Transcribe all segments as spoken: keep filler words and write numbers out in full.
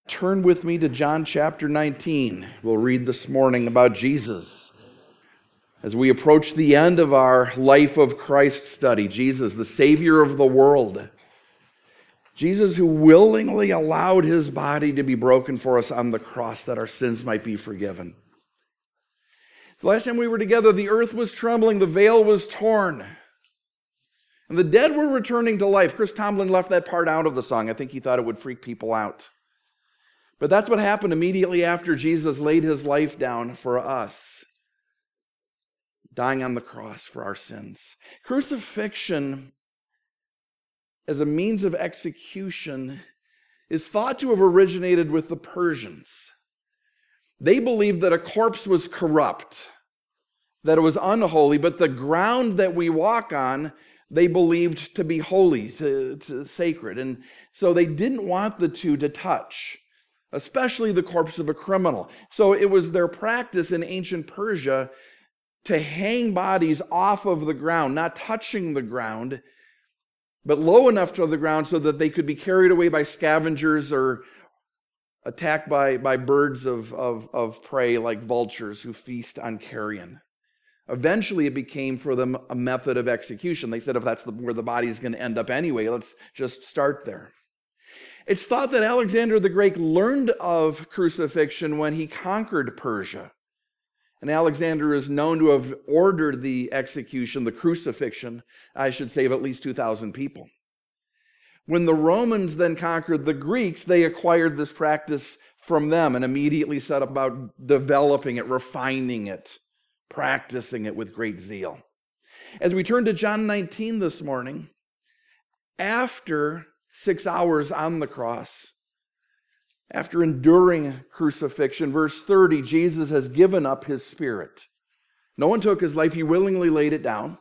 Turn with me to John chapter nineteen. We'll read this morning about Jesus. As we approach the end of our Life of Christ study, Jesus, the Savior of the world. Jesus who willingly allowed his body to be broken for us on the cross that our sins might be forgiven. The last time we were together, the earth was trembling, the veil was torn, and the dead were returning to life. Chris Tomlin left that part out of the song. I think he thought it would freak people out. But that's what happened immediately after Jesus laid his life down for us, dying on the cross for our sins. Crucifixion as a means of execution is thought to have originated with the Persians. They believed that a corpse was corrupt, that it was unholy, but the ground that we walk on, they believed to be holy, to, to sacred. And so they didn't want the two to touch, especially the corpse of a criminal. So it was their practice in ancient Persia to hang bodies off of the ground, not touching the ground, but low enough to the ground so that they could be carried away by scavengers or attacked by, by birds of, of, of prey like vultures who feast on carrion. Eventually it became for them a method of execution. They said if that's the, where the body is going to end up anyway, let's just start there. It's thought that Alexander the Great learned of crucifixion when he conquered Persia. And Alexander is known to have ordered the execution, the crucifixion, I should say, of at least two thousand people. When the Romans then conquered the Greeks, they acquired this practice from them and immediately set about developing it, refining it, practicing it with great zeal. As we turn to John nineteen this morning, after six hours on the cross, after enduring crucifixion, verse thirty, Jesus has given up his spirit. No one took his life, he willingly laid it down.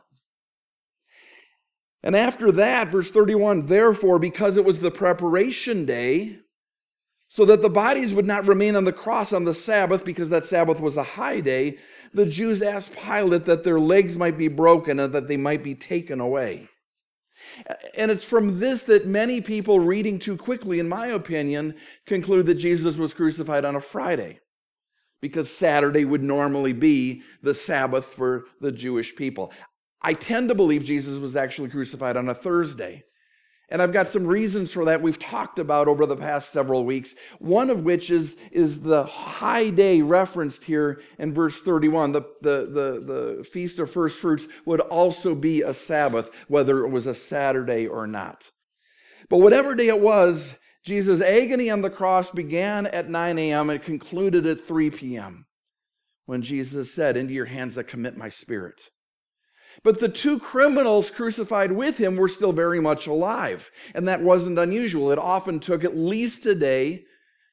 And after that, verse thirty-one, therefore, because it was the preparation day, so that the bodies would not remain on the cross on the Sabbath, because that Sabbath was a high day, the Jews asked Pilate that their legs might be broken and that they might be taken away. And it's from this that many people reading too quickly, in my opinion, conclude that Jesus was crucified on a Friday, because Saturday would normally be the Sabbath for the Jewish people. I tend to believe Jesus was actually crucified on a Thursday. And I've got some reasons for that we've talked about over the past several weeks. One of which is, is the high day referenced here in verse thirty-one. The, the, the, the Feast of First Fruits would also be a Sabbath, whether it was a Saturday or not. But whatever day it was, Jesus' agony on the cross began at nine a.m. and concluded at three p.m. when Jesus said, "Into your hands I commit my spirit." But the two criminals crucified with him were still very much alive, and that wasn't unusual. It often took at least a day,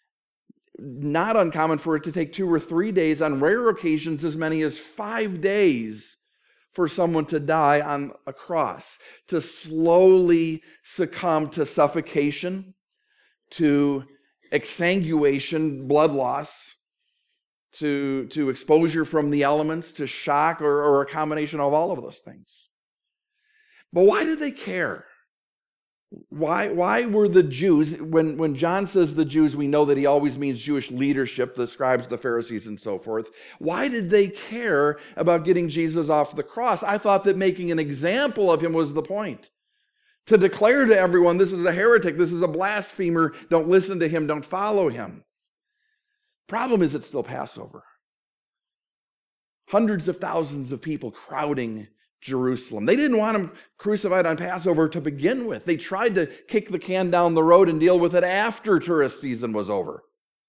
not uncommon for it to take two or three days, on rare occasions as many as five days for someone to die on a cross, to slowly succumb to suffocation, to exsanguation, blood loss, To, to exposure from the elements, to shock, or, or a combination of all of those things. But why did they care? Why, why were the Jews, when, when John says the Jews, we know that he always means Jewish leadership, the scribes, the Pharisees, and so forth. Why did they care about getting Jesus off the cross? I thought that making an example of him was the point. To declare to everyone, this is a heretic, this is a blasphemer, don't listen to him, don't follow him. Problem is, it's still Passover. Hundreds of thousands of people crowding Jerusalem. They didn't want him crucified on Passover to begin with. They tried to kick the can down the road and deal with it after tourist season was over.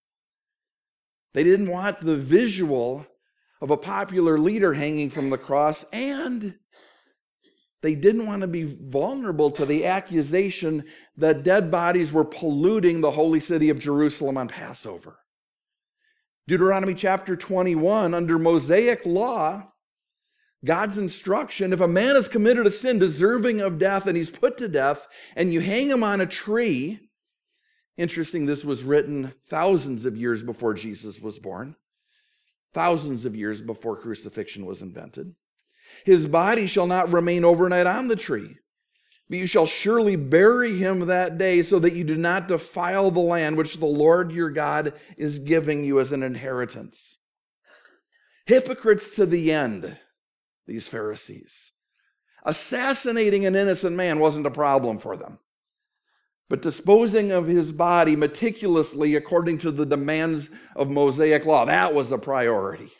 They didn't want the visual of a popular leader hanging from the cross, and they didn't want to be vulnerable to the accusation that dead bodies were polluting the holy city of Jerusalem on Passover. Deuteronomy chapter twenty-one, under Mosaic law, God's instruction, if a man has committed a sin deserving of death and he's put to death, and you hang him on a tree, interesting, this was written thousands of years before Jesus was born, thousands of years before crucifixion was invented. His body shall not remain overnight on the tree, But you shall surely bury him that day, so that you do not defile the land which the Lord your God is giving you as an inheritance. Hypocrites to the end, these Pharisees. Assassinating an innocent man wasn't a problem for them. But disposing of his body meticulously according to the demands of Mosaic law, that was a priority.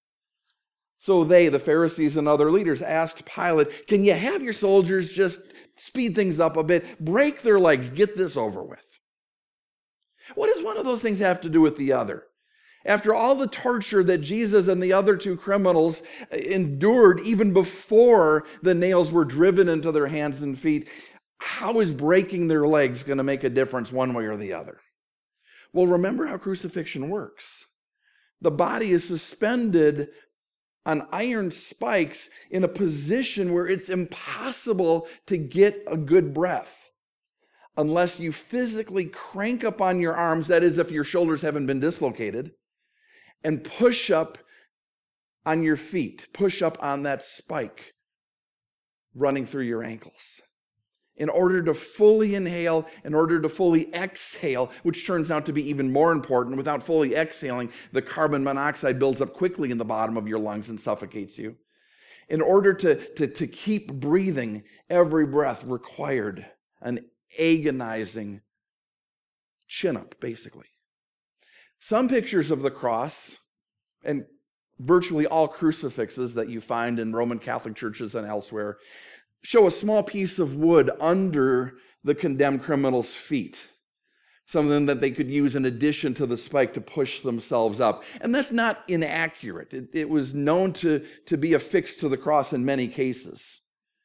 So they, the Pharisees and other leaders, asked Pilate, can you have your soldiers just speed things up a bit, break their legs, get this over with? What does one of those things have to do with the other? After all the torture that Jesus and the other two criminals endured even before the nails were driven into their hands and feet, how is breaking their legs going to make a difference one way or the other? Well, remember how crucifixion works. The body is suspended on iron spikes in a position where it's impossible to get a good breath unless you physically crank up on your arms, that is if your shoulders haven't been dislocated, and push up on your feet, push up on that spike running through your ankles. In order to fully inhale, in order to fully exhale, which turns out to be even more important, without fully exhaling, the carbon monoxide builds up quickly in the bottom of your lungs and suffocates you. In order to, to, to keep breathing, every breath required an agonizing chin-up, basically. Some pictures of the cross, and virtually all crucifixes that you find in Roman Catholic churches and elsewhere, show a small piece of wood under the condemned criminal's feet, something that they could use in addition to the spike to push themselves up. And that's not inaccurate. It, it was known to, to be affixed to the cross in many cases,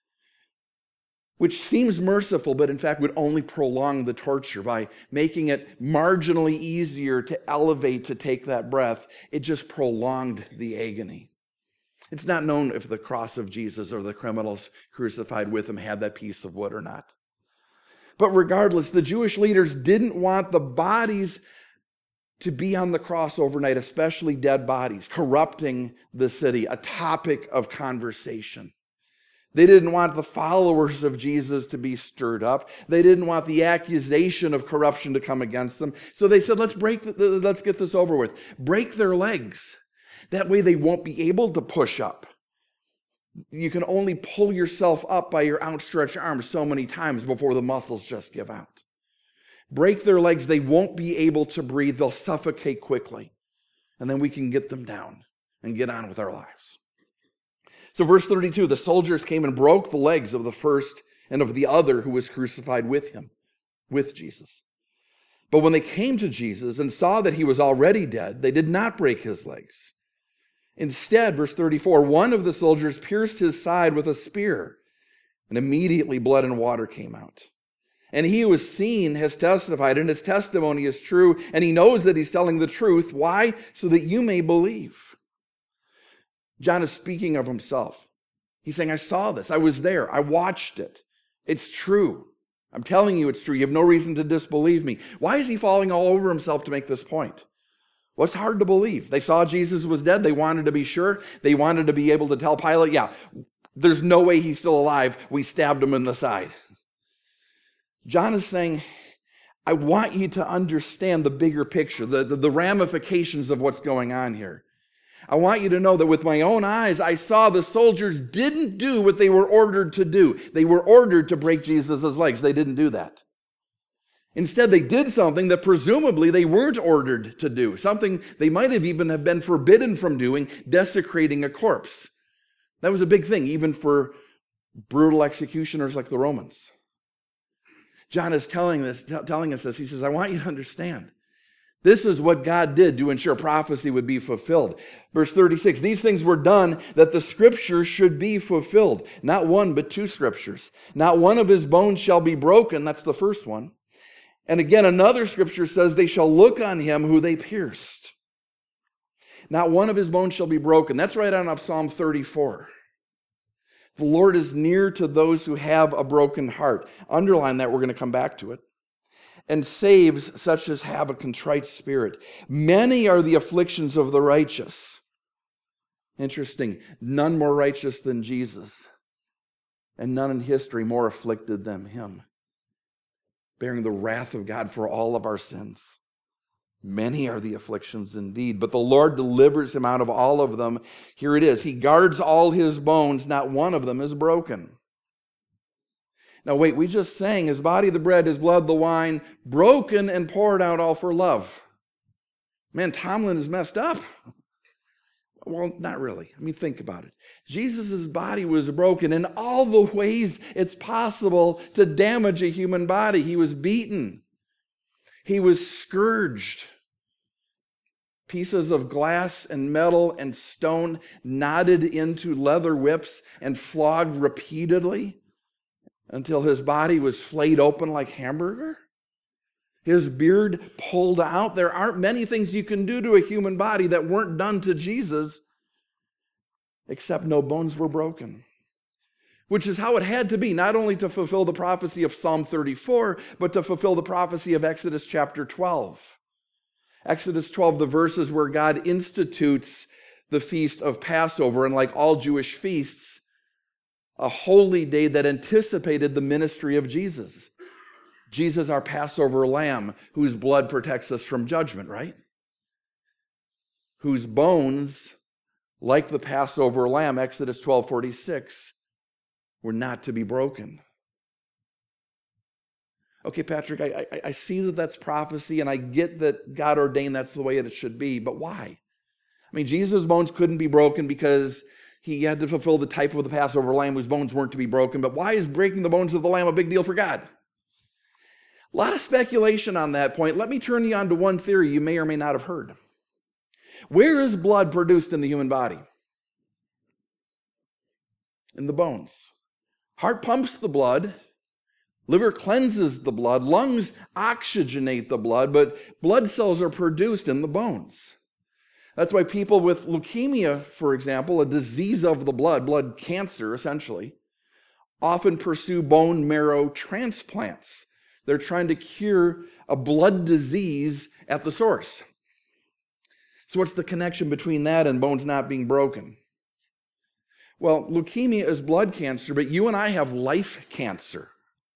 which seems merciful, but in fact would only prolong the torture by making it marginally easier to elevate to take that breath. It just prolonged the agony. It's not known if the cross of Jesus or the criminals crucified with him had that piece of wood or not. But regardless, the Jewish leaders didn't want the bodies to be on the cross overnight, especially dead bodies, corrupting the city, a topic of conversation. They didn't want the followers of Jesus to be stirred up. They didn't want the accusation of corruption to come against them. So they said, let's break, the, let's get this over with. Break their legs. That way they won't be able to push up. You can only pull yourself up by your outstretched arms so many times before the muscles just give out. Break their legs, they won't be able to breathe. They'll suffocate quickly. And then we can get them down and get on with our lives. So verse thirty-two, the soldiers came and broke the legs of the first and of the other who was crucified with him, with Jesus. But when they came to Jesus and saw that he was already dead, they did not break his legs. Instead, verse thirty-four, one of the soldiers pierced his side with a spear, and immediately blood and water came out. And he who has seen has testified, and his testimony is true, and he knows that he's telling the truth. Why? So that you may believe. John is speaking of himself. He's saying, I saw this. I was there. I watched it. It's true. I'm telling you it's true. You have no reason to disbelieve me. Why is he falling all over himself to make this point? Well, it's hard to believe. They saw Jesus was dead. They wanted to be sure. They wanted to be able to tell Pilate, yeah, there's no way he's still alive. We stabbed him in the side. John is saying, I want you to understand the bigger picture, the, the, the ramifications of what's going on here. I want you to know that with my own eyes, I saw the soldiers didn't do what they were ordered to do. They were ordered to break Jesus' legs. They didn't do that. Instead, they did something that presumably they weren't ordered to do, something they might have even have been forbidden from doing, desecrating a corpse. That was a big thing, even for brutal executioners like the Romans. John is telling this, t- telling us this. He says, I want you to understand. This is what God did to ensure prophecy would be fulfilled. Verse thirty-six, these things were done that the scripture should be fulfilled. Not one, but two scriptures. Not one of his bones shall be broken. That's the first one. And again, another scripture says they shall look on him who they pierced. Not one of his bones shall be broken. That's right out of Psalm thirty-four. The Lord is near to those who have a broken heart. Underline that, we're going to come back to it. And saves such as have a contrite spirit. Many are the afflictions of the righteous. Interesting. None more righteous than Jesus. and none in history more afflicted than him, bearing the wrath of God for all of our sins. Many are the afflictions indeed, but the Lord delivers him out of all of them. Here it is. He guards all his bones. Not one of them is broken. Now wait, we just sang his body the bread, his blood the wine, broken and poured out all for love. Man, Tomlin is messed up. Well, not really. I mean, think about it. Jesus' body was broken in all the ways it's possible to damage a human body. He was beaten. He was scourged. Pieces of glass and metal and stone knotted into leather whips and flogged repeatedly until his body was flayed open like hamburger. His beard pulled out. There aren't many things you can do to a human body that weren't done to Jesus, except no bones were broken. Which is how it had to be, not only to fulfill the prophecy of Psalm thirty-four, but to fulfill the prophecy of Exodus chapter twelve. Exodus twelve, the verses where God institutes the feast of Passover, and like all Jewish feasts, a holy day that anticipated the ministry of Jesus. Jesus, our Passover lamb, whose blood protects us from judgment, right? Whose bones, like the Passover lamb, Exodus twelve forty-six, were not to be broken. Okay, Patrick, I, I, I see that that's prophecy, and I get that God ordained that's the way it should be, but why? I mean, Jesus' bones couldn't be broken because he had to fulfill the type of the Passover lamb whose bones weren't to be broken, but why is breaking the bones of the lamb a big deal for God? A lot of speculation on that point. Let me turn you on to one theory you may or may not have heard. Where is blood produced in the human body? In the bones. Heart pumps the blood. Liver cleanses the blood. Lungs oxygenate the blood, but blood cells are produced in the bones. That's why people with leukemia, for example, a disease of the blood, blood cancer essentially, often pursue bone marrow transplants. They're trying to cure a blood disease at the source. So what's the connection between that and bones not being broken? Well, leukemia is blood cancer, but you and I have life cancer.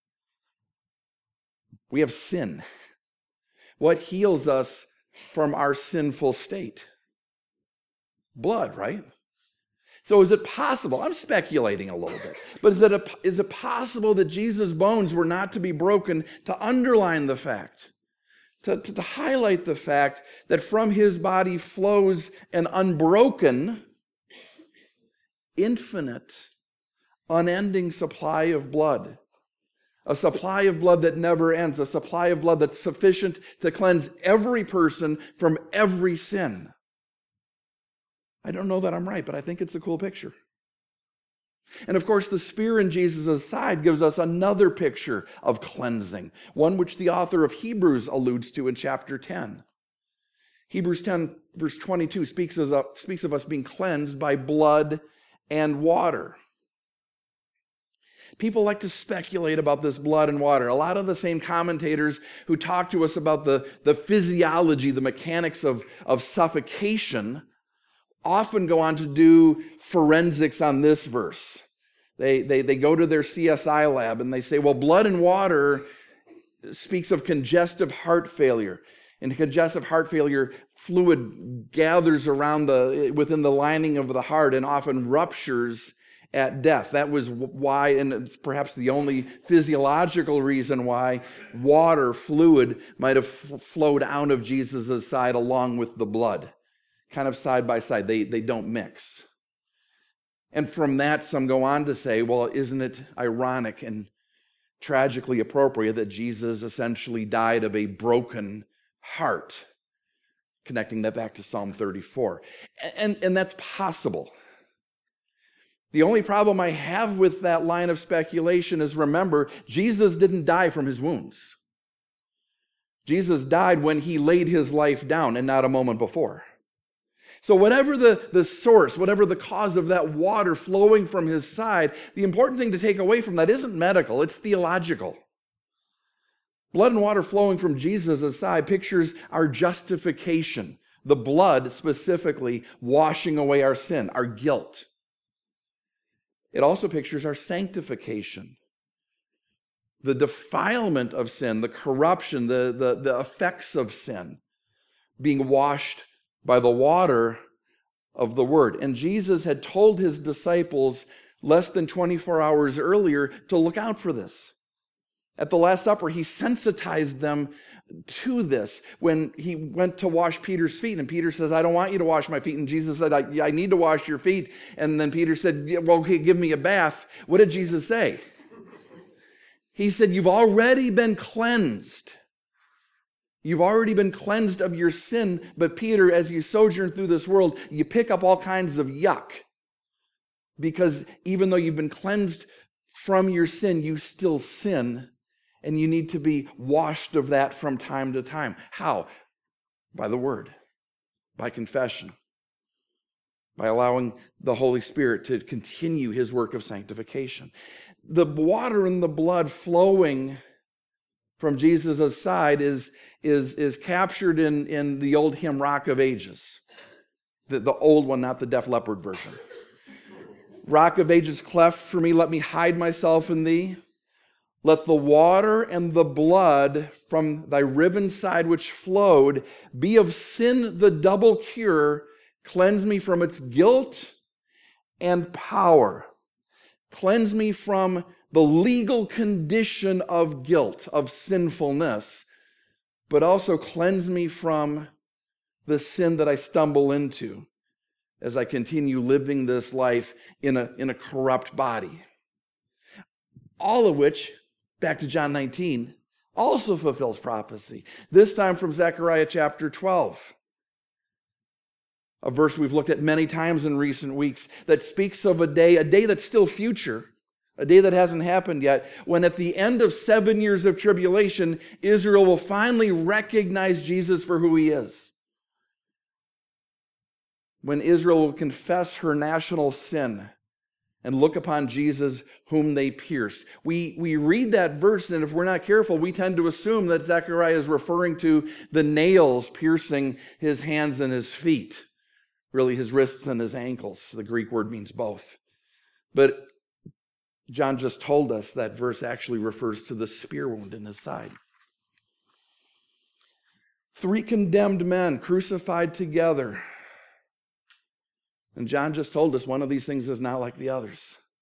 We have sin. What heals us from our sinful state? Blood, right? So is it possible, I'm speculating a little bit, but is it, a, is it possible that Jesus' bones were not to be broken to underline the fact, to, to, to highlight the fact that from his body flows an unbroken, infinite, unending supply of blood? A supply of blood that never ends, a supply of blood that's sufficient to cleanse every person from every sin. I don't know that I'm right, but I think it's a cool picture. And of course, the spear in Jesus' side gives us another picture of cleansing, one which the author of Hebrews alludes to in chapter ten. Hebrews ten, verse twenty-two speaks of, speaks of us being cleansed by blood and water. People like to speculate about this blood and water. A lot of the same commentators who talk to us about the, the physiology, the mechanics of, of suffocation, often go on to do forensics on this verse. They, they, they go to their C S I lab and they say, well, blood and water speaks of congestive heart failure. In congestive heart failure, fluid gathers around the within the lining of the heart and often ruptures at death. That was why, and perhaps the only physiological reason why water, fluid, might have flowed out of Jesus' side along with the blood. Kind of side by side. They, they don't mix. And from that, some go on to say, well, isn't it ironic and tragically appropriate that Jesus essentially died of a broken heart? Connecting that back to Psalm thirty-four. And, and that's possible. The only problem I have with that line of speculation is, remember, Jesus didn't die from his wounds. Jesus died when he laid his life down and not a moment before. So whatever the, the source, whatever the cause of that water flowing from his side, the important thing to take away from that isn't medical, it's theological. Blood and water flowing from Jesus' side pictures our justification, the blood specifically washing away our sin, our guilt. It also pictures our sanctification. The defilement of sin, the corruption, the, the, the effects of sin, being washed by the water of the Word. And Jesus had told his disciples less than twenty-four hours earlier to look out for this. At the Last Supper, he sensitized them to this when he went to wash Peter's feet. And Peter says, I don't want you to wash my feet. And Jesus said, I, I need to wash your feet. And then Peter said, yeah, well, okay, give me a bath. What did Jesus say? He said, you've already been cleansed. You've already been cleansed of your sin. But Peter, as you sojourn through this world, you pick up all kinds of yuck. Because even though you've been cleansed from your sin, you still sin. And you need to be washed of that from time to time. How? By the Word. By confession. By allowing the Holy Spirit to continue his work of sanctification. The water and the blood flowing from Jesus' side is, is, is captured in, in the old hymn, Rock of Ages. The, the old one, not the Def Leppard version. Rock of Ages, cleft for me, let me hide myself in thee. Let the water and the blood from thy riven side which flowed be of sin the double cure. Cleanse me from its guilt and power. Cleanse me from the legal condition of guilt, of sinfulness, but also cleanse me from the sin that I stumble into as I continue living this life in a, in a corrupt body. All of which, back to John nineteen, also fulfills prophecy. This time from Zechariah chapter twelve. A verse we've looked at many times in recent weeks that speaks of a day, a day that's still future, a day that hasn't happened yet, when at the end of seven years of tribulation, Israel will finally recognize Jesus for who he is. When Israel will confess her national sin and look upon Jesus whom they pierced. We, we read that verse, and if we're not careful, we tend to assume that Zechariah is referring to the nails piercing his hands and his feet. Really, his wrists and his ankles. The Greek word means both. But John just told us that verse actually refers to the spear wound in his side. Three condemned men crucified together. And John just told us one of these things is not like the others.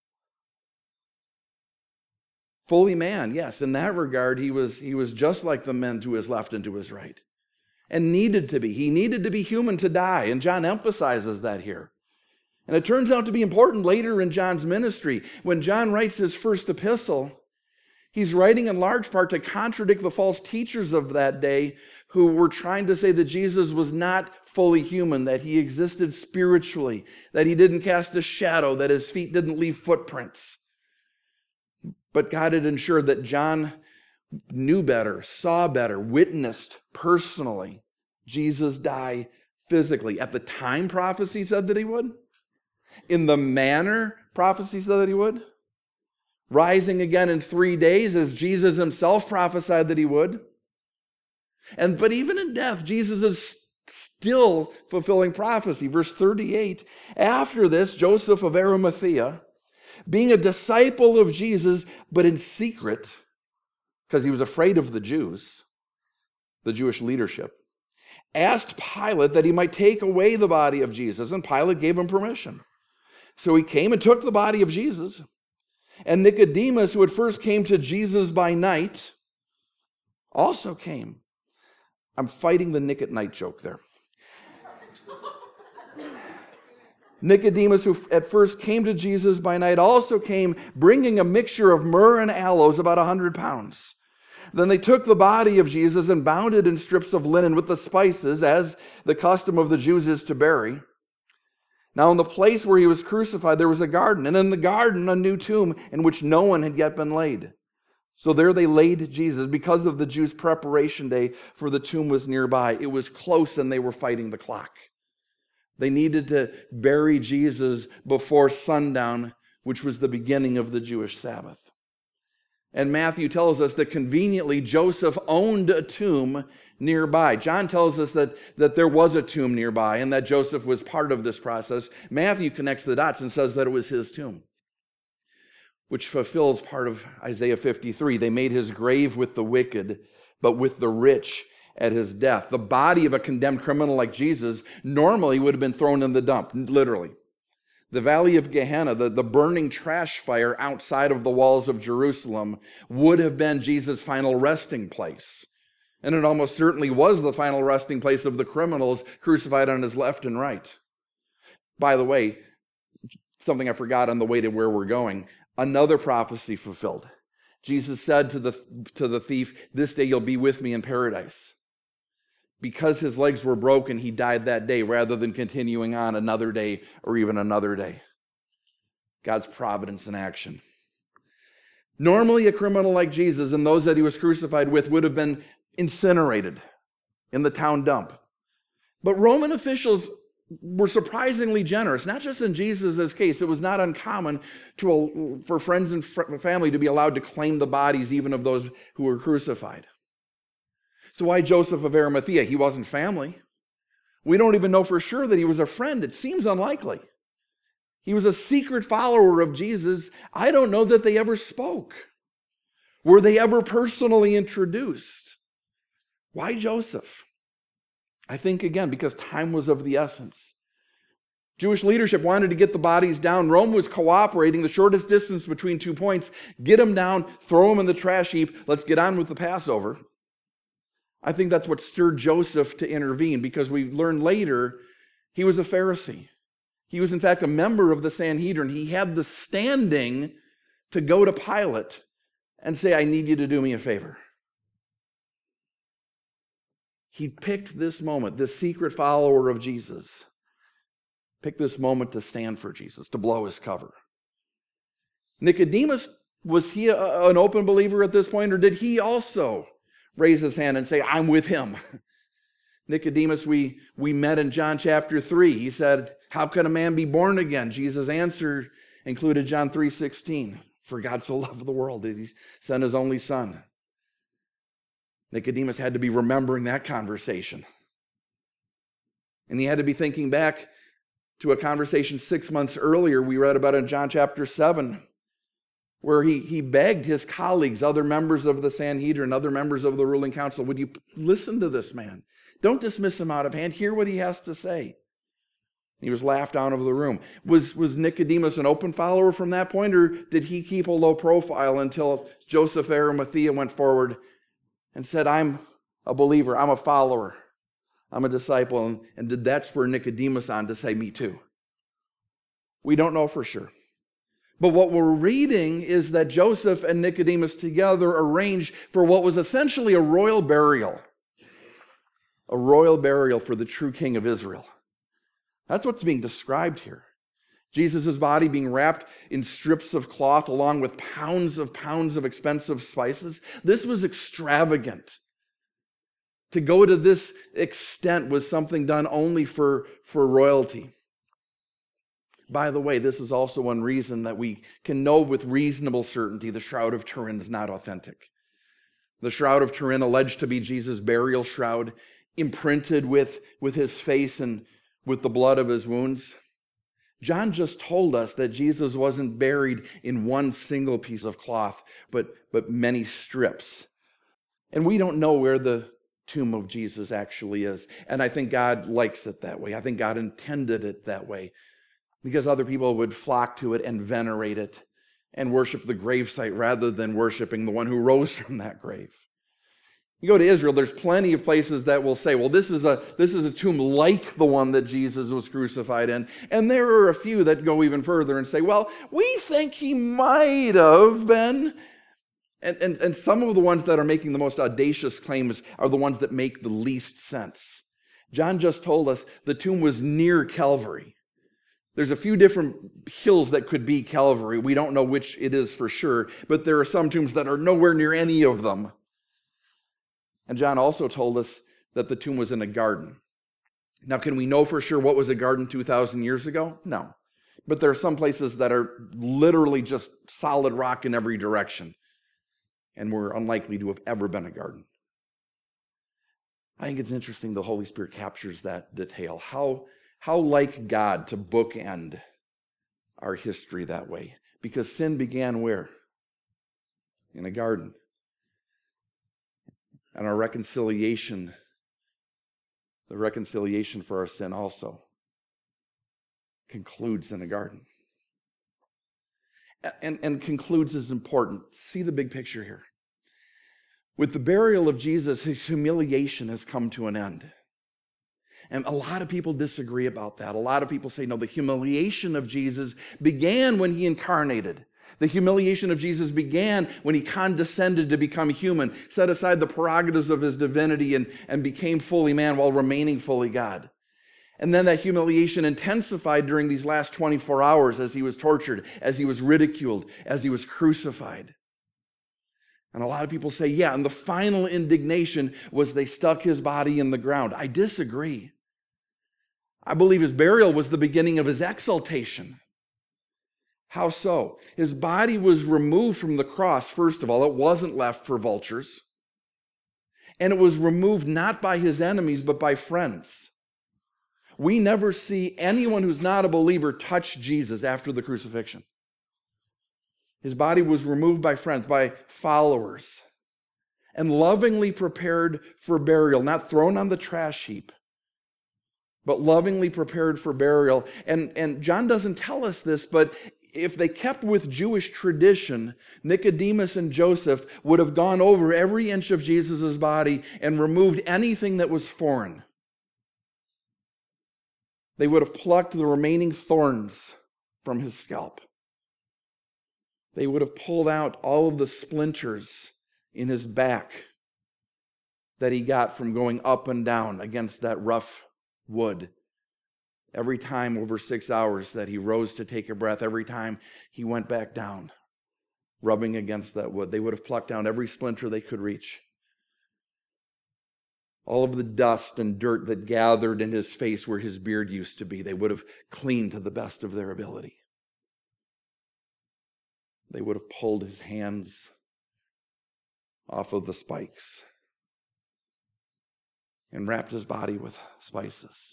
Fully man, yes, in that regard, he was, he was just like the men to his left and to his right. And needed to be. He needed to be human to die. And John emphasizes that here. And it turns out to be important later in John's ministry. When John writes his first epistle, he's writing in large part to contradict the false teachers of that day who were trying to say that Jesus was not fully human, that he existed spiritually, that he didn't cast a shadow, that his feet didn't leave footprints. But God had ensured that John knew better, saw better, witnessed personally Jesus die physically. At the time prophecy said that he would. In the manner prophecy said that he would. Rising again in three days as Jesus himself prophesied that he would. And but even in death, Jesus is still fulfilling prophecy. Verse thirty-eight, after this, Joseph of Arimathea, being a disciple of Jesus, but in secret, because he was afraid of the Jews, the Jewish leadership, asked Pilate that he might take away the body of Jesus, and Pilate gave him permission. So he came and took the body of Jesus, and Nicodemus, who at first came to Jesus by night, also came. I'm fighting the Nick at night joke there. Nicodemus, who at first came to Jesus by night, also came bringing a mixture of myrrh and aloes, about a hundred pounds. Then they took the body of Jesus and bound it in strips of linen with the spices, as the custom of the Jews is to bury. Now in the place where he was crucified there was a garden, and in the garden a new tomb in which no one had yet been laid. So there they laid Jesus because of the Jews' preparation day, for the tomb was nearby. It was close and they were fighting the clock. They needed to bury Jesus before sundown, which was the beginning of the Jewish Sabbath. And Matthew tells us that conveniently Joseph owned a tomb nearby. John tells us that, that there was a tomb nearby and that Joseph was part of this process. Matthew connects the dots and says that it was his tomb. which fulfills part of Isaiah fifty-three. They made his grave with the wicked, but with the rich at his death. The body of a condemned criminal like Jesus normally would have been thrown in the dump, literally. The valley of Gehenna, the, the burning trash fire outside of the walls of Jerusalem, would have been Jesus' final resting place. And it almost certainly was the final resting place of the criminals crucified on his left and right. By the way, something I forgot on the way to where we're going, another prophecy fulfilled. Jesus said to the, to the thief, "This day you'll be with me in paradise." Because his legs were broken, he died that day rather than continuing on another day or even another day. God's providence in action. Normally, a criminal like Jesus and those that he was crucified with would have been incinerated in the town dump. But Roman officials were surprisingly generous, not just in Jesus' case. It was not uncommon to, for friends and family to be allowed to claim the bodies even of those who were crucified. So why Joseph of Arimathea? He wasn't family. We don't even know for sure that he was a friend. It seems unlikely. He was a secret follower of Jesus. I don't know that they ever spoke. Were they ever personally introduced? Why Joseph? I think, again, because time was of the essence. Jewish leadership wanted to get the bodies down. Rome was cooperating, the shortest distance between two points. Get them down, throw them in the trash heap. Let's get on with the Passover. I think that's what stirred Joseph to intervene, because we learn later he was a Pharisee. He was, in fact, a member of the Sanhedrin. He had the standing to go to Pilate and say, "I need you to do me a favor." He picked this moment, this secret follower of Jesus, picked this moment to stand for Jesus, to blow his cover. Nicodemus, was he a, an open believer at this point, or did he also raise his hand and say, "I'm with him"? Nicodemus, we, we met in John chapter three. He said, "How can a man be born again?" Jesus' answer included John three sixteen. "For God so loved the world that he sent his only son." Nicodemus had to be remembering that conversation. And he had to be thinking back to a conversation six months earlier we read about in John chapter seven, where he, he begged his colleagues, other members of the Sanhedrin, other members of the ruling council, "Would you listen to this man? Don't dismiss him out of hand. Hear what he has to say." He was laughed out of the room. Was, was Nicodemus an open follower from that point, or did he keep a low profile until Joseph of Arimathea went forward and said, "I'm a believer, I'm a follower, I'm a disciple"? And, and did that spur Nicodemus on to say, "Me too"? We don't know for sure. But what we're reading is that Joseph and Nicodemus together arranged for what was essentially a royal burial. A royal burial for the true king of Israel. That's what's being described here. Jesus' body being wrapped in strips of cloth along with pounds of pounds of expensive spices. This was extravagant. To go to this extent was something done only for, for royalty. By the way, this is also one reason that we can know with reasonable certainty the Shroud of Turin is not authentic. The Shroud of Turin, alleged to be Jesus' burial shroud, imprinted with, with his face and with the blood of his wounds. John just told us that Jesus wasn't buried in one single piece of cloth, but, but many strips. And we don't know where the tomb of Jesus actually is. And I think God likes it that way. I think God intended it that way, because other people would flock to it and venerate it and worship the gravesite rather than worshiping the one who rose from that grave. You go to Israel, there's plenty of places that will say, well, this is a this is a tomb like the one that Jesus was crucified in. And there are a few that go even further and say, well, we think he might have been. And, and, and some of the ones that are making the most audacious claims are the ones that make the least sense. John just told us the tomb was near Calvary. There's a few different hills that could be Calvary. We don't know which it is for sure, but there are some tombs that are nowhere near any of them. And John also told us that the tomb was in a garden. Now, can we know for sure what was a garden two thousand years ago? No. But there are some places that are literally just solid rock in every direction and were unlikely to have ever been a garden. I think it's interesting the Holy Spirit captures that detail. How, how like God to bookend our history that way. Because sin began where? In a garden. And our reconciliation, the reconciliation for our sin also, concludes in a garden. And, and concludes is important. See the big picture here. With the burial of Jesus, his humiliation has come to an end. And a lot of people disagree about that. A lot of people say, no, the humiliation of Jesus began when he incarnated. The humiliation of Jesus began when he condescended to become human, set aside the prerogatives of his divinity, and, and became fully man while remaining fully God. And then that humiliation intensified during these last twenty-four hours as he was tortured, as he was ridiculed, as he was crucified. And a lot of people say, yeah, and the final indignation was they stuck his body in the ground. I disagree. I believe his burial was the beginning of his exaltation. How so? His body was removed from the cross, first of all. It wasn't left for vultures. And it was removed not by his enemies, but by friends. We never see anyone who's not a believer touch Jesus after the crucifixion. His body was removed by friends, by followers, and lovingly prepared for burial, not thrown on the trash heap, but lovingly prepared for burial. And, and John doesn't tell us this, but if they kept with Jewish tradition, Nicodemus and Joseph would have gone over every inch of Jesus' body and removed anything that was foreign. They would have plucked the remaining thorns from his scalp. They would have pulled out all of the splinters in his back that he got from going up and down against that rough wood. Every time over six hours that he rose to take a breath, every time he went back down, rubbing against that wood, they would have plucked down every splinter they could reach. All of the dust and dirt that gathered in his face where his beard used to be, they would have cleaned to the best of their ability. They would have pulled his hands off of the spikes and wrapped his body with spices.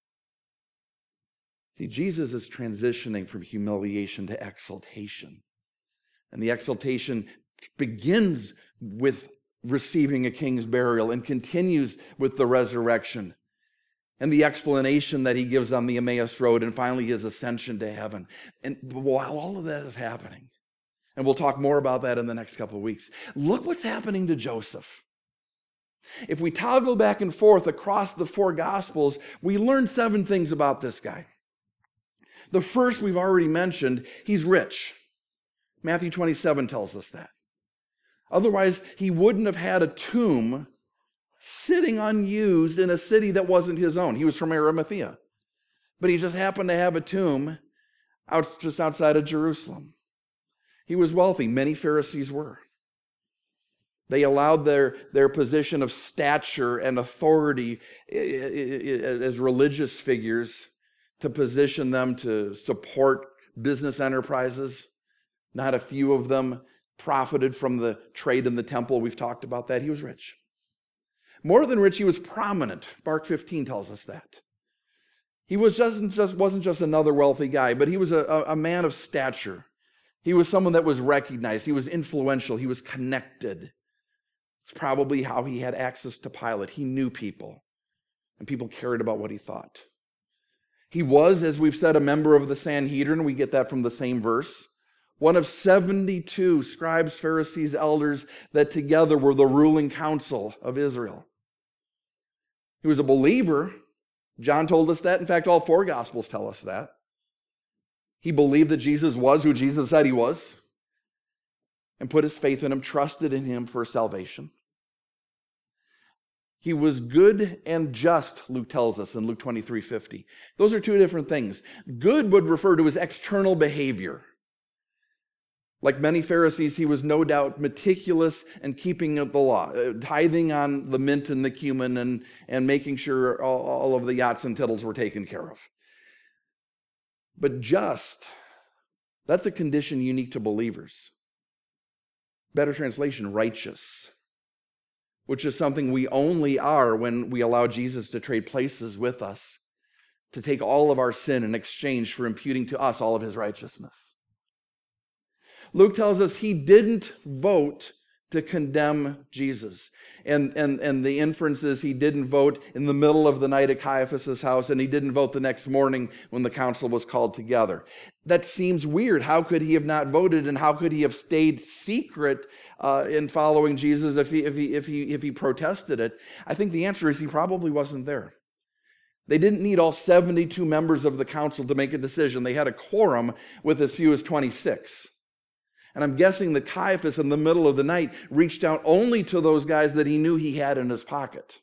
See, Jesus is transitioning from humiliation to exaltation. And the exaltation begins with receiving a king's burial and continues with the resurrection and the explanation that he gives on the Emmaus Road and finally his ascension to heaven. And while all of that is happening, and we'll talk more about that in the next couple of weeks, look what's happening to Joseph. If we toggle back and forth across the four Gospels, we learn seven things about this guy. The first we've already mentioned, he's rich. Matthew twenty-seven tells us that. Otherwise, he wouldn't have had a tomb sitting unused in a city that wasn't his own. He was from Arimathea. But he just happened to have a tomb out, just outside of Jerusalem. He was wealthy. Many Pharisees were. They allowed their, their position of stature and authority as religious figures to position them to support business enterprises. Not a few of them profited from the trade in the temple. We've talked about that. He was rich. More than rich, he was prominent. Mark fifteen tells us that. He was just, just, wasn't just another wealthy guy, but he was a, a man of stature. He was someone that was recognized. He was influential. He was connected. It's probably how he had access to Pilate. He knew people, and people cared about what he thought. He was, as we've said, a member of the Sanhedrin. We get that from the same verse. One of seventy-two scribes, Pharisees, elders that together were the ruling council of Israel. He was a believer. John told us that. In fact, all four Gospels tell us that. He believed that Jesus was who Jesus said he was and put his faith in him, trusted in him for salvation. He was good and just, Luke tells us in Luke twenty-three fifty. Those are two different things. Good would refer to his external behavior. Like many Pharisees, he was no doubt meticulous in keeping of the law, uh, tithing on the mint and the cumin and, and making sure all, all of the yachts and tittles were taken care of. But just, that's a condition unique to believers. Better translation, righteous, which is something we only are when we allow Jesus to trade places with us, to take all of our sin in exchange for imputing to us all of his righteousness. Luke tells us he didn't vote to condemn Jesus. And, and, and the inference is he didn't vote in the middle of the night at Caiaphas' house, and he didn't vote the next morning when the council was called together. That seems weird. How could he have not voted, and how could he have stayed secret uh, in following Jesus if he, if, he, if, he, if he protested it? I think the answer is he probably wasn't there. They didn't need all seventy-two members of the council to make a decision. They had a quorum with as few as twenty-six. And I'm guessing that Caiaphas, in the middle of the night, reached out only to those guys that he knew he had in his pocket.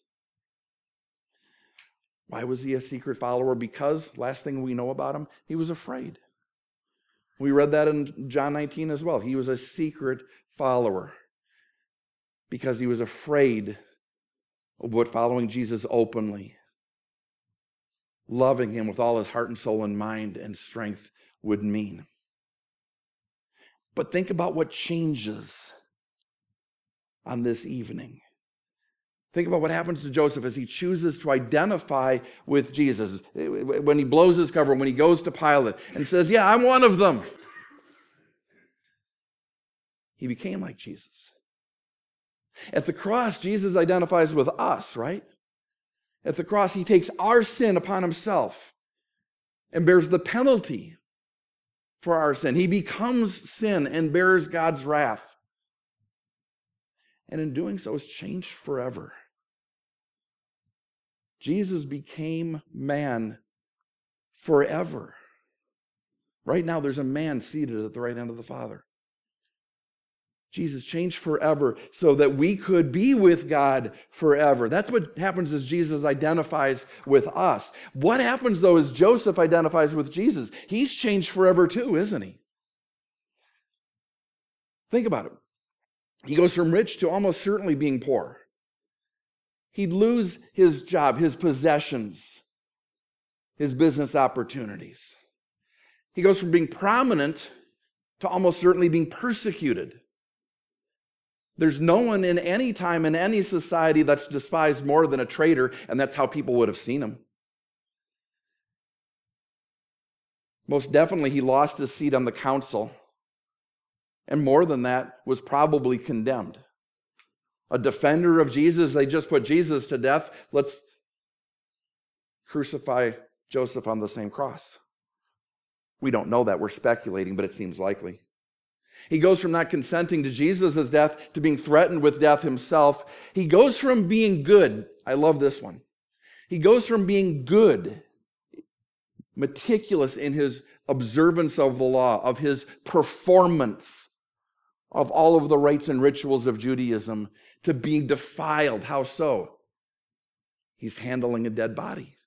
Why was he a secret follower? Because, last thing we know about him, he was afraid. We read that in John nineteen as well. He was a secret follower because he was afraid of what following Jesus openly, loving him with all his heart and soul and mind and strength would mean. But think about what changes on this evening. Think about what happens to Joseph as he chooses to identify with Jesus. When he blows his cover, when he goes to Pilate and says, yeah, I'm one of them. He became like Jesus. At the cross, Jesus identifies with us, right? At the cross, he takes our sin upon himself and bears the penalty for our sin. He becomes sin and bears God's wrath. And in doing so is changed forever. Jesus became man forever. Right now, there's a man seated at the right hand of the Father. Jesus changed forever so that we could be with God forever. That's what happens as Jesus identifies with us. What happens, though, as Joseph identifies with Jesus? He's changed forever too, isn't he? Think about it. He goes from rich to almost certainly being poor. He'd lose his job, his possessions, his business opportunities. He goes from being prominent to almost certainly being persecuted. There's no one in any time in any society that's despised more than a traitor, and that's how people would have seen him. Most definitely, he lost his seat on the council, and more than that, was probably condemned. A defender of Jesus, they just put Jesus to death. Let's crucify Joseph on the same cross. We don't know that. We're speculating, but it seems likely. He goes from not consenting to Jesus' death to being threatened with death himself. He goes from being good. I love this one. He goes from being good, meticulous in his observance of the law, of his performance of all of the rites and rituals of Judaism, to being defiled. How so? He's handling a dead body.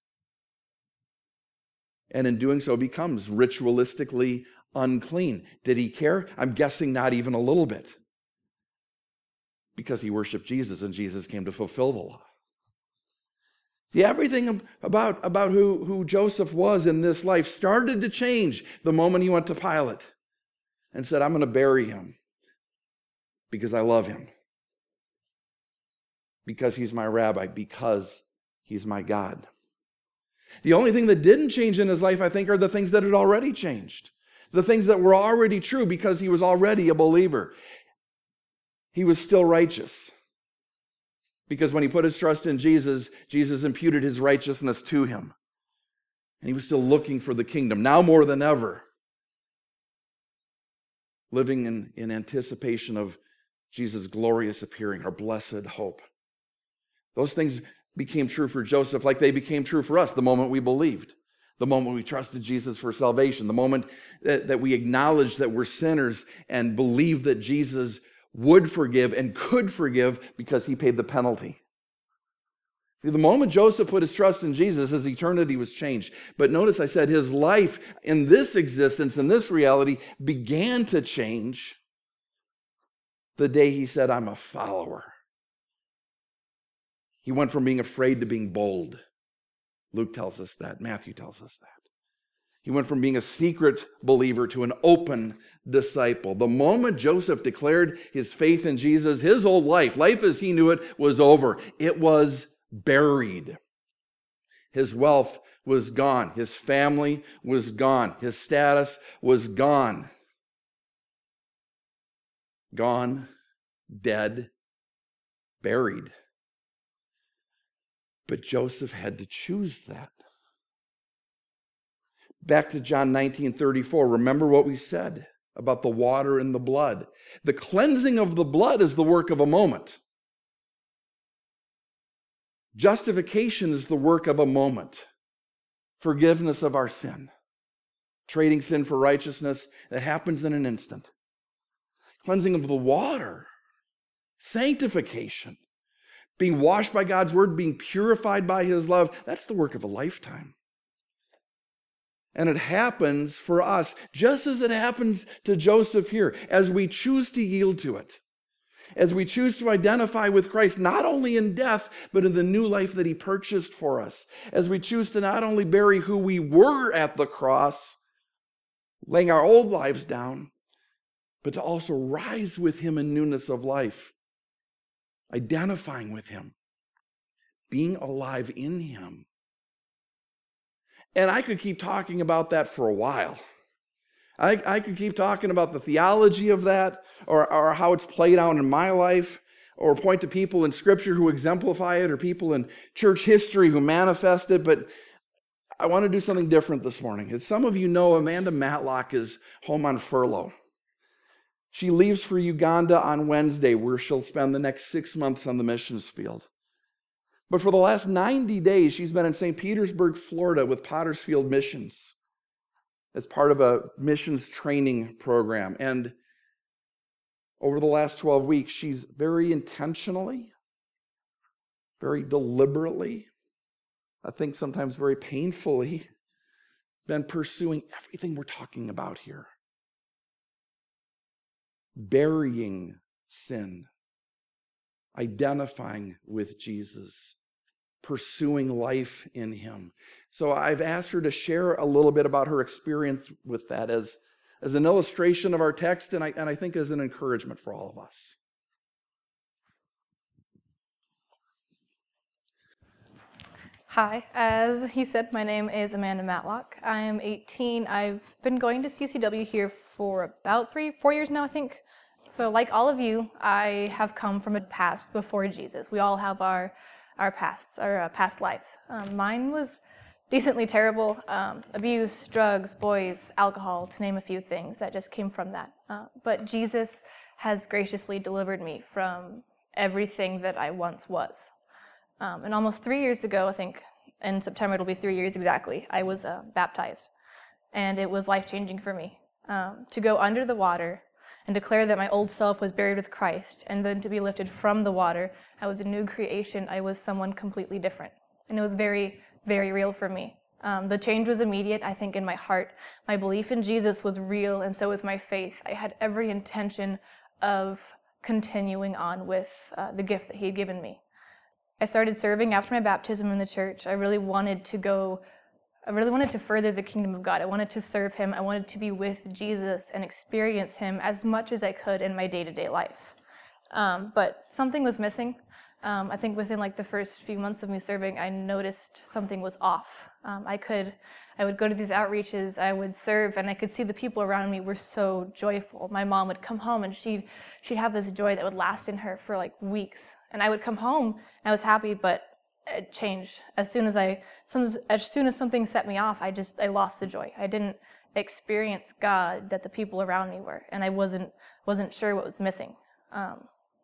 And in doing so becomes ritualistically unclean. Did he care? I'm guessing not even a little bit. Because he worshiped Jesus and Jesus came to fulfill the law. See, everything about, about who, who Joseph was in this life started to change the moment he went to Pilate and said, I'm going to bury him because I love him. Because he's my rabbi. Because he's my God. The only thing that didn't change in his life, I think, are the things that had already changed. The things that were already true because he was already a believer. He was still righteous. Because when he put his trust in Jesus, Jesus imputed his righteousness to him. And he was still looking for the kingdom, now more than ever. Living in, in anticipation of Jesus' glorious appearing, our blessed hope. Those things became true for Joseph like they became true for us the moment we believed. The moment we trusted Jesus for salvation. The moment that, that we acknowledged that we're sinners and believed that Jesus would forgive and could forgive because he paid the penalty. See, the moment Joseph put his trust in Jesus, his eternity was changed. But notice I said his life in this existence, in this reality, began to change the day he said, I'm a follower. He went from being afraid to being bold. Luke tells us that. Matthew tells us that. He went from being a secret believer to an open disciple. The moment Joseph declared his faith in Jesus, his old life, life as he knew it, was over. It was buried. His wealth was gone. His family was gone. His status was gone. gone, dead, buried. But Joseph had to choose that. Back to John nineteen thirty-four, remember what we said about the water and the blood. The cleansing of the blood is the work of a moment. Justification is the work of a moment. Forgiveness of our sin. Trading sin for righteousness, that happens in an instant. Cleansing of the water. Sanctification. Being washed by God's word, being purified by his love, that's the work of a lifetime. And it happens for us, just as it happens to Joseph here, as we choose to yield to it. As we choose to identify with Christ, not only in death, but in the new life that he purchased for us. As we choose to not only bury who we were at the cross, laying our old lives down, but to also rise with him in newness of life. Identifying with him. Being alive in him. And I could keep talking about that for a while. I, I could keep talking about the theology of that, or, or how it's played out in my life, or point to people in Scripture who exemplify it, or people in church history who manifest it, but I want to do something different this morning. As some of you know, Amanda Matlock is home on furlough. She leaves for Uganda on Wednesday, where she'll spend the next six months on the missions field. But for the last ninety days, she's been in Saint Petersburg, Florida with Pottersfield Missions as part of a missions training program. And over the last twelve weeks, she's very intentionally, very deliberately, I think sometimes very painfully, been pursuing everything we're talking about here. Burying sin, identifying with Jesus, pursuing life in him. So I've asked her to share a little bit about her experience with that as, as an illustration of our text, and I, and I think as an encouragement for all of us. Hi, as he said, my name is Amanda Matlock. I am eighteen. I've been going to C C W here for about three, four years now, I think. So like all of you, I have come from a past before Jesus. We all have our our pasts, our uh, past lives. Um, mine was decently terrible. Um, abuse, drugs, boys, alcohol, to name a few things that just came from that. Uh, but Jesus has graciously delivered me from everything that I once was. Um, and almost three years ago, I think in September it'll be three years exactly, I was uh, baptized. And it was life-changing for me. Um, to go under the water and declare that my old self was buried with Christ, and then to be lifted from the water, I was a new creation. I was someone completely different. And it was very, very real for me. Um, the change was immediate, I think, in my heart. My belief in Jesus was real, and so was my faith. I had every intention of continuing on with uh, the gift that he had given me. I started serving after my baptism in the church. I really wanted to go I really wanted to further the kingdom of God. I wanted to serve him. I wanted to be with Jesus and experience him as much as I could in my day-to-day life. Um, but something was missing. Um, I think within like the first few months of me serving, I noticed something was off. Um, I could, I would go to these outreaches, I would serve, and I could see the people around me were so joyful. My mom would come home and she'd, she'd have this joy that would last in her for like weeks. And I would come home and I was happy, but it changed. As soon as I, some, as soon as something set me off, I just, I lost the joy. I didn't experience God that the people around me were, and I wasn't, wasn't sure what was missing. Um,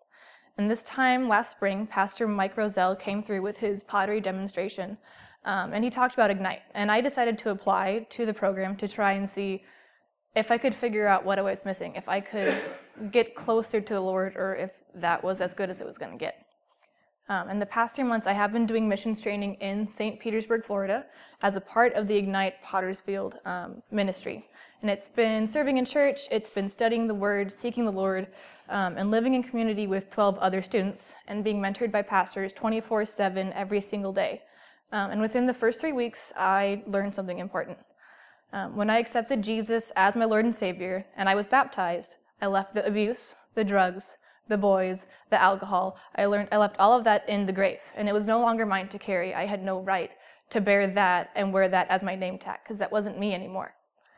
and this time last spring, Pastor Mike Roselle came through with his pottery demonstration, um, and he talked about Ignite. And I decided to apply to the program to try and see if I could figure out what I was missing, if I could get closer to the Lord, or if that was as good as it was going to get. Um, in the past three months, I have been doing missions training in Saint Petersburg, Florida, as a part of the Ignite Pottersfield um, ministry. And it's been serving in church, it's been studying the Word, seeking the Lord, um, and living in community with twelve other students, and being mentored by pastors twenty-four seven every single day. Um, and within the first three weeks, I learned something important. Um, when I accepted Jesus as my Lord and Savior, and I was baptized, I left the abuse, the drugs, the boys, the alcohol. I learned, I left all of that in the grave, and it was no longer mine to carry. I had no right to bear that and wear that as my name tag, because that wasn't me anymore.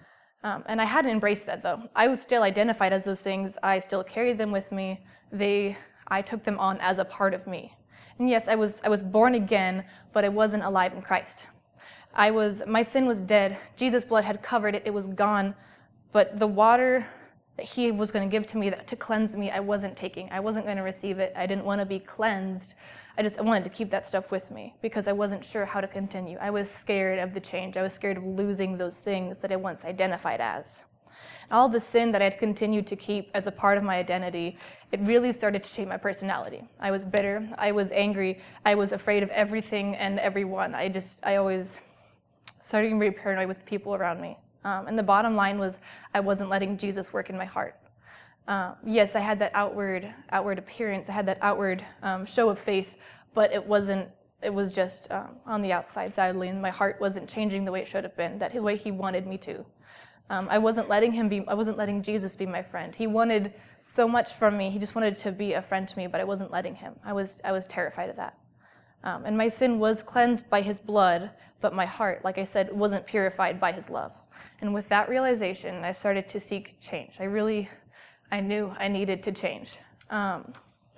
Um, and I hadn't embraced that, though. I was still identified as those things. I still carried them with me. They, I took them on as a part of me. And yes, I was, I was born again, but I wasn't alive in Christ. I was, my sin was dead. Jesus' blood had covered it. It was gone. But the water that he was going to give to me that, to cleanse me, I wasn't taking. I wasn't going to receive it. I didn't want to be cleansed. I just I wanted to keep that stuff with me because I wasn't sure how to continue. I was scared of the change. I was scared of losing those things that I once identified as. All the sin that I had continued to keep as a part of my identity, it really started to shape my personality. I was bitter. I was angry. I was afraid of everything and everyone. I just, I always started getting very paranoid with people around me. Um, and the bottom line was I wasn't letting Jesus work in my heart. Uh, yes, I had that outward outward appearance. I had that outward um, show of faith, but it wasn't. It was just um, on the outside, sadly, and my heart wasn't changing the way it should have been, that the way he wanted me to. Um, I wasn't letting him be. I wasn't letting Jesus be my friend. He wanted so much from me. He just wanted to be a friend to me, but I wasn't letting him. I was. I was terrified of that. Um, and my sin was cleansed by his blood, but my heart, like I said, wasn't purified by his love. And with that realization, I started to seek change. I really. I knew I needed to change. Um,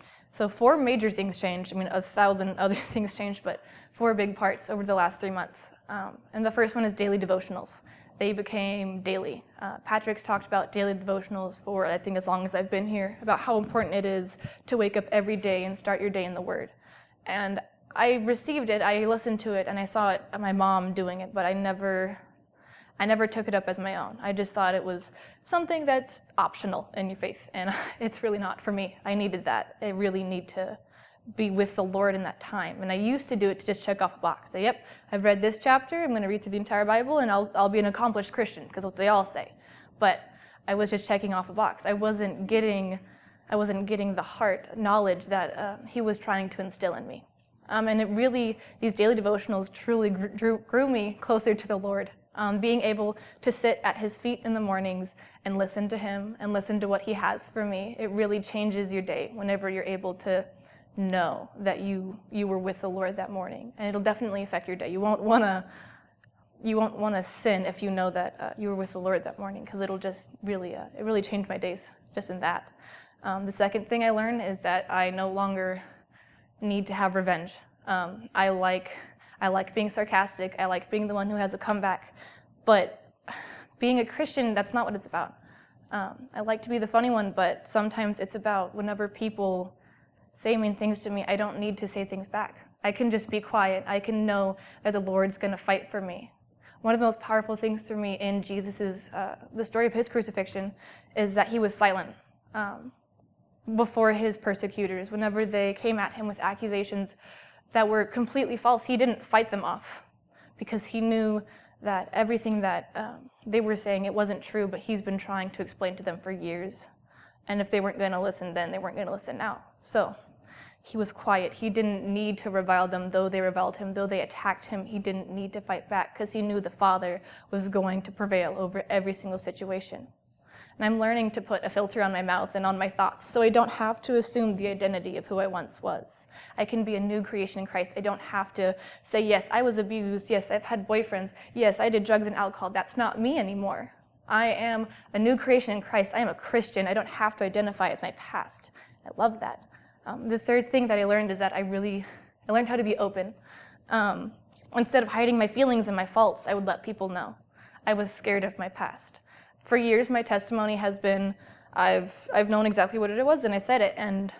so four major things changed. I mean, a thousand other things changed, but four big parts over the last three months. Um, and the first one is daily devotionals. They became daily. Uh, Patrick's talked about daily devotionals for, I think, as long as I've been here, about how important it is to wake up every day and start your day in the Word. And I received it, I listened to it, and I saw it, my mom doing it, but I never... I never took it up as my own. I just thought it was something that's optional in your faith, and it's really not for me. I needed that. I really need to be with the Lord in that time. And I used to do it to just check off a box. Say, yep, I've read this chapter, I'm going to read through the entire Bible, and I'll, I'll be an accomplished Christian, because what they all say. But I was just checking off a box. I wasn't getting, I wasn't getting the heart knowledge that uh, he was trying to instill in me. Um, and it really, these daily devotionals truly grew, grew me closer to the Lord. Um, being able to sit at his feet in the mornings and listen to him and listen to what he has for me, it really changes your day whenever you're able to know that you you were with the Lord that morning. And it'll definitely affect your day. You won't want to you won't want to sin if you know that uh, you were with the Lord that morning, because it'll just really uh, it really changed my days just in that. Um, the second thing I learned is that I no longer need to have revenge. Um, I like. I like being sarcastic. I like being the one who has a comeback. But being a Christian, that's not what it's about. Um, I like to be the funny one, but sometimes it's about whenever people say mean things to me, I don't need to say things back. I can just be quiet. I can know that the Lord's going to fight for me. One of the most powerful things for me in Jesus's, uh, the story of his crucifixion, is that he was silent um, before his persecutors. Whenever they came at him with accusations that were completely false, he didn't fight them off, because he knew that everything that um, they were saying, it wasn't true, but he's been trying to explain to them for years. And if they weren't going to listen then, they weren't going to listen now. So he was quiet. He didn't need to revile them, though they reviled him, though they attacked him. He didn't need to fight back, because he knew the Father was going to prevail over every single situation. And I'm learning to put a filter on my mouth and on my thoughts, so I don't have to assume the identity of who I once was. I can be a new creation in Christ. I don't have to say, yes, I was abused. Yes, I've had boyfriends. Yes, I did drugs and alcohol. That's not me anymore. I am a new creation in Christ. I am a Christian. I don't have to identify as my past. I love that. Um, the third thing that I learned is that I really, I learned how to be open. Um, instead of hiding my feelings and my faults, I would let people know. I was scared of my past. For years, my testimony has been, I've I've known exactly what it was, and I said it, and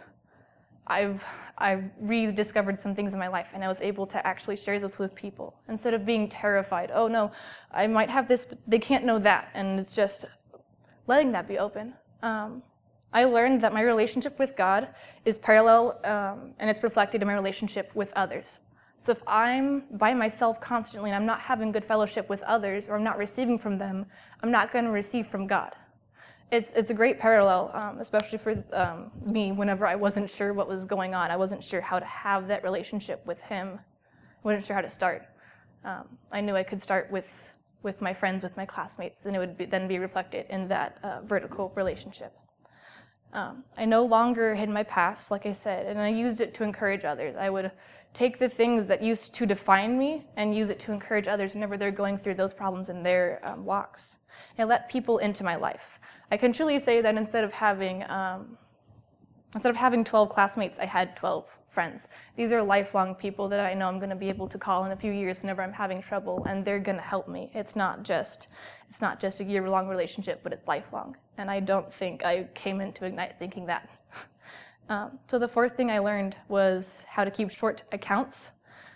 I've I've rediscovered some things in my life, and I was able to actually share those with people instead of being terrified. Oh no, I might have this, but they can't know that, and it's just letting that be open. Um, I learned that my relationship with God is parallel, um, and it's reflected in my relationship with others. So if I'm by myself constantly and I'm not having good fellowship with others, or I'm not receiving from them, I'm not going to receive from God. It's it's a great parallel, um, especially for um, me whenever I wasn't sure what was going on. I wasn't sure how to have that relationship with him. I wasn't sure how to start. Um, I knew I could start with, with my friends, with my classmates, and it would be, then be reflected in that uh, vertical relationship. Um, I no longer hid my past, like I said, and I used it to encourage others. I would take the things that used to define me and use it to encourage others whenever they're going through those problems in their um, walks. I let people into my life. I can truly say that instead of having um, instead of having twelve classmates, I had twelve friends. These are lifelong people that I know I'm going to be able to call in a few years whenever I'm having trouble, and they're going to help me. It's not just it's not just a year-long relationship, but it's lifelong. And I don't think I came into Ignite thinking that. Um, so the fourth thing I learned was how to keep short accounts.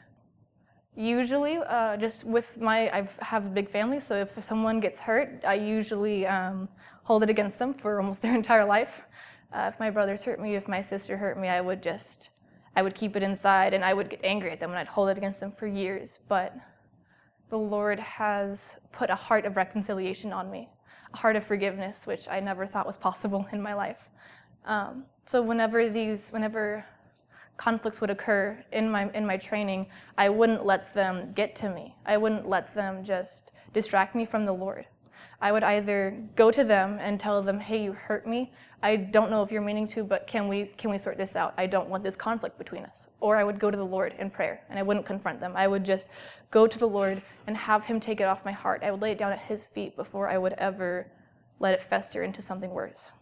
Usually, uh, just with my, I have a big family, so if someone gets hurt, I usually um, hold it against them for almost their entire life. Uh, if my brothers hurt me, if my sister hurt me, I would just, I would keep it inside, and I would get angry at them, and I'd hold it against them for years. But the Lord has put a heart of reconciliation on me, a heart of forgiveness, which I never thought was possible in my life. Um, so whenever these, whenever conflicts would occur in my in my training, I wouldn't let them get to me. I wouldn't let them just distract me from the Lord. I would either go to them and tell them, "Hey, you hurt me. I don't know if you're meaning to, but can we can we sort this out? I don't want this conflict between us." Or I would go to the Lord in prayer, and I wouldn't confront them. I would just go to the Lord and have Him take it off my heart. I would lay it down at His feet before I would ever let it fester into something worse.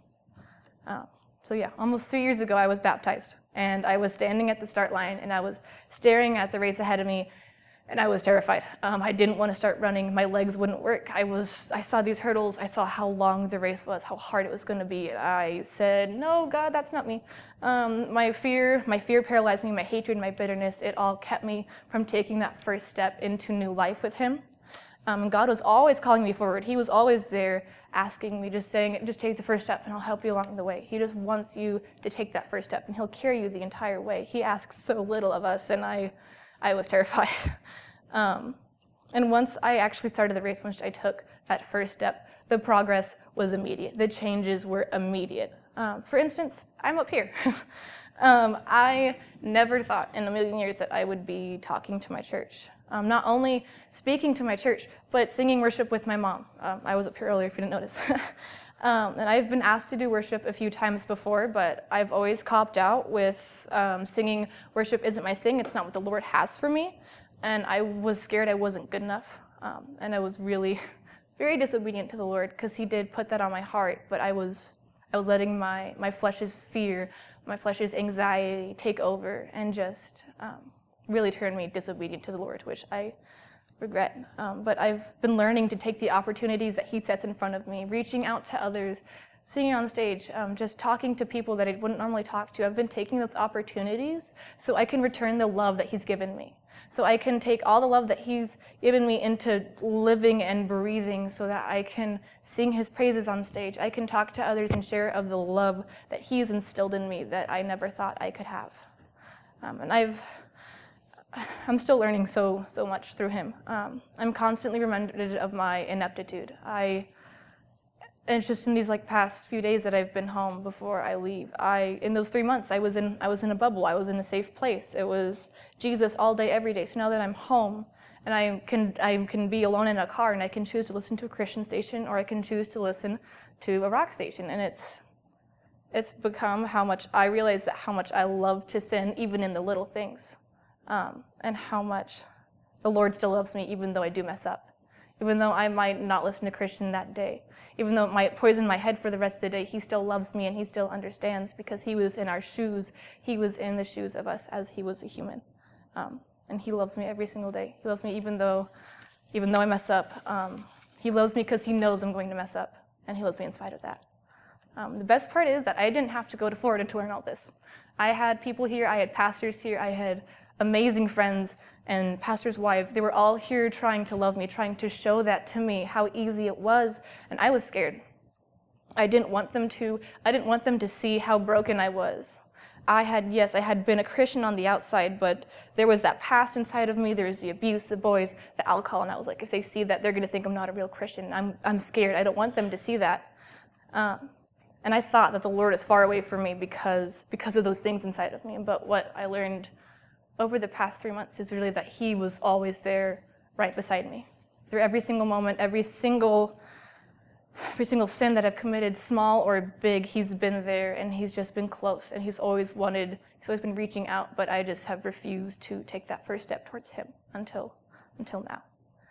Um, so yeah, almost three years ago, I was baptized, and I was standing at the start line, and I was staring at the race ahead of me, and I was terrified. Um, I didn't want to start running. My legs wouldn't work. I was. I saw these hurdles. I saw how long the race was, how hard it was going to be. I said, "No, God, that's not me." Um, my fear, my fear paralyzed me. My hatred, my bitterness, it all kept me from taking that first step into new life with Him. Um, God was always calling me forward. He was always there asking me, just saying, just take the first step and I'll help you along the way. He just wants you to take that first step and He'll carry you the entire way. He asks so little of us, and I, I was terrified. um, and once I actually started the race, once I took that first step, the progress was immediate. The changes were immediate. Um, for instance, I'm up here. um, I never thought in a million years that I would be talking to my church. Um, not only speaking to my church, but singing worship with my mom. Um, I was up here earlier if you didn't notice. um, and I've been asked to do worship a few times before, but I've always copped out with um, singing worship isn't my thing. It's not what the Lord has for me. And I was scared I wasn't good enough. Um, and I was really very disobedient to the Lord because He did put that on my heart, but I was I was letting my, my flesh's fear, my flesh's anxiety take over and just um, really turned me disobedient to the Lord, which I regret. Um, but I've been learning to take the opportunities that He sets in front of me, reaching out to others, singing on stage, um, just talking to people that I wouldn't normally talk to. I've been taking those opportunities so I can return the love that He's given me. So I can take all the love that He's given me into living and breathing so that I can sing His praises on stage. I can talk to others and share of the love that He's instilled in me that I never thought I could have. Um, and I've I'm still learning so so much through Him. Um, I'm constantly reminded of my ineptitude. I, and it's just in these like past few days that I've been home before I leave. I in those three months I was in I was in a bubble. I was in a safe place. It was Jesus all day, every day. So now that I'm home and I can I can be alone in a car and I can choose to listen to a Christian station or I can choose to listen to a rock station, and it's it's become how much I realize that how much I love to sin even in the little things. Um, and how much the Lord still loves me even though I do mess up. Even though I might not listen to Christian that day. Even though it might poison my head for the rest of the day, He still loves me and He still understands because He was in our shoes. He was in the shoes of us as He was a human. Um, and He loves me every single day. He loves me even though, even though I mess up. Um, he loves me because He knows I'm going to mess up. And He loves me in spite of that. Um, the best part is that I didn't have to go to Florida to learn all this. I had people here, I had pastors here, I had amazing friends and pastors' wives. They were all here trying to love me, trying to show that to me, how easy it was, and I was scared. I didn't want them to, I didn't want them to see how broken I was. I had, yes, I had been a Christian on the outside, but there was that past inside of me. There was the abuse, the boys, the alcohol, and I was like, if they see that, they're going to think I'm not a real Christian. I'm, I'm scared. I don't want them to see that. Um, and I thought that the Lord is far away from me because, because of those things inside of me. But what I learned over the past three months is really that He was always there right beside me. Through every single moment, every single every single sin that I've committed, small or big, he's been there and he's just been close and he's always wanted, he's always been reaching out, but I just have refused to take that first step towards him until until now.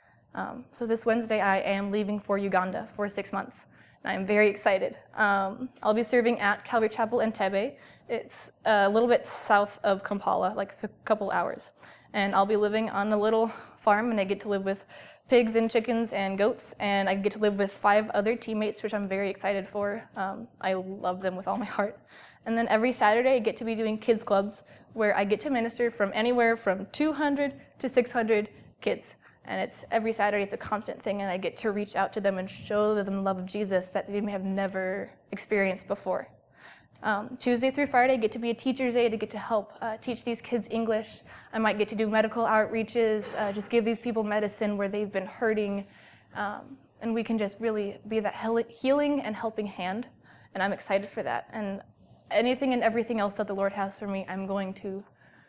Um, so this Wednesday I am leaving for Uganda for six months. And I'm very excited. Um, I'll be serving at Calvary Chapel Entebbe. It's a little bit south of Kampala, like a couple hours. And I'll be living on a little farm, and I get to live with pigs and chickens and goats, and I get to live with five other teammates, which I'm very excited for. Um, I love them with all my heart. And then every Saturday I get to be doing kids clubs, where I get to minister from anywhere from two hundred to six hundred kids. And it's every Saturday, it's a constant thing, and I get to reach out to them and show them the love of Jesus that they may have never experienced before. Um, Tuesday through Friday, I get to be a teacher's aide to get to help uh, teach these kids English. I might get to do medical outreaches, uh, just give these people medicine where they've been hurting, um, and we can just really be that healing and helping hand, and I'm excited for that. And anything and everything else that the Lord has for me, I'm going to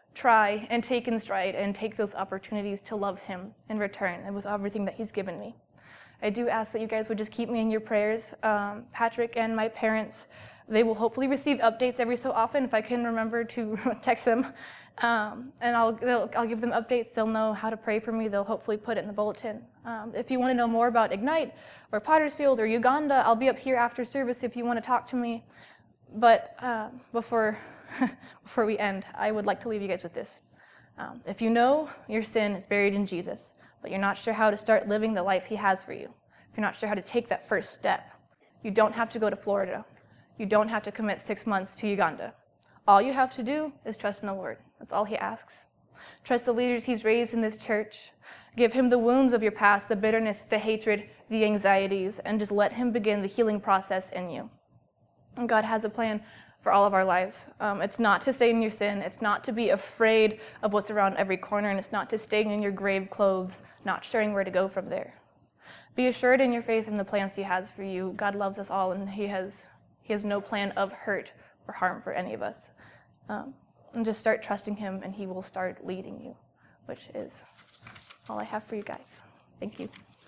try and take in stride and take those opportunities to love him in return and with everything that he's given me. I do ask that you guys would just keep me in your prayers. Um, Patrick and my parents, they will hopefully receive updates every so often if I can remember to text them. Um, and I'll, I'll give them updates. They'll know how to pray for me. They'll hopefully put it in the bulletin. Um, if you want to know more about Ignite or Pottersfield or Uganda, I'll be up here after service if you want to talk to me. But uh, before, before we end, I would like to leave you guys with this. Um, if you know your sin is buried in Jesus, but you're not sure how to start living the life he has for you, if you're not sure how to take that first step, you don't have to go to Florida. You don't have to commit six months to Uganda. All you have to do is trust in the Lord. That's all he asks. Trust the leaders he's raised in this church. Give him the wounds of your past, the bitterness, the hatred, the anxieties, and just let him begin the healing process in you. And God has a plan for all of our lives. Um, it's not to stay in your sin. It's not to be afraid of what's around every corner, and it's not to stay in your grave clothes, not sure where to go from there. Be assured in your faith in the plans he has for you. God loves us all, and he has he has no plan of hurt or harm for any of us. Um, and just start trusting him, and he will start leading you, which is all I have for you guys. Thank you.